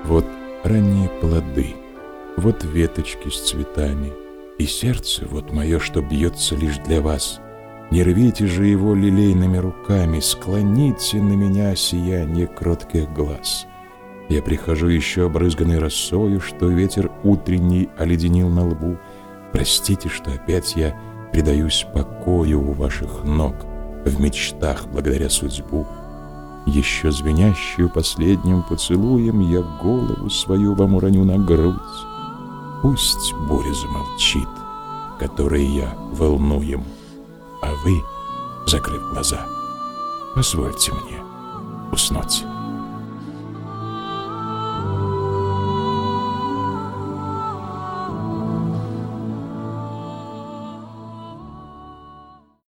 Вот ранние плоды, вот веточки с цветами, и сердце вот мое, что бьется лишь для вас. Не рвите же его лилейными руками, склоните на меня сияние кротких глаз. Я прихожу еще обрызганной росою, что ветер утренний оледенил на лбу. Простите, что опять я предаюсь покою у ваших ног, в мечтах благодаря судьбу. Еще звенящую последним поцелуем я голову свою вам уроню на грудь. Пусть буря замолчит, которой я волнуем, а вы, закрыв глаза, позвольте мне уснуть.